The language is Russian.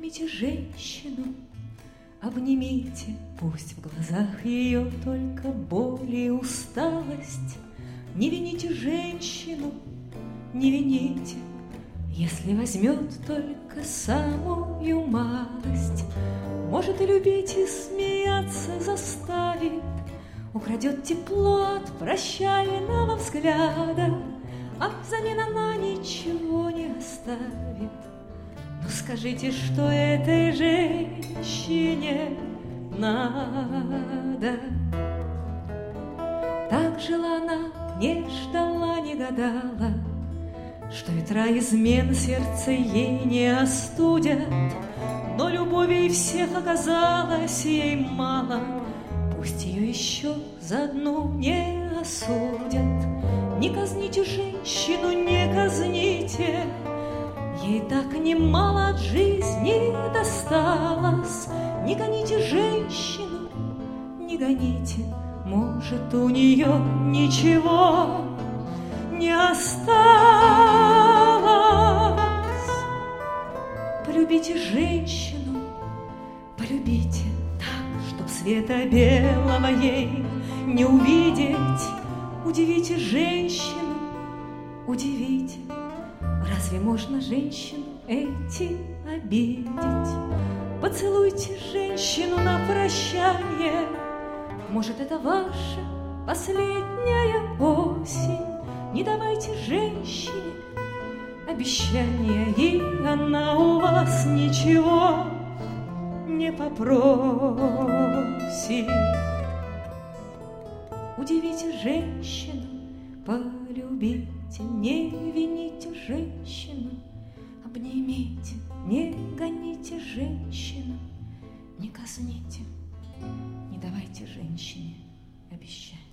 Полюбите женщину, обнимите, пусть в глазах ее только боль и усталость. Не вините женщину, не вините, если возьмет только самую малость. Может и любить, и смеяться заставит, украдет тепло от прощального взгляда, а взамен она ничего не оставит. Но скажите, что этой женщине надо? Так жила она, не ждала, не гадала, что ветра измен сердце ей не остудят. Но любови всех оказалось ей мало, пусть ее еще за одну не осудят. Не казните женщину, не казните, ей так немало от жизни досталось. Не гоните женщину, не гоните, может, у нее ничего не осталось. Полюбите женщину, полюбите так, чтоб света белого ей не увидеть. Удивите женщину, удивите, разве можно женщин эти обидеть? Поцелуйте женщину на прощание, может, это ваша последняя осень. Не давайте женщине обещания, и она у вас ничего не попросит. Удивите женщину, полюбите, не вините женщину, обнимите, не гоните женщину, не казните, не давайте женщине обещания.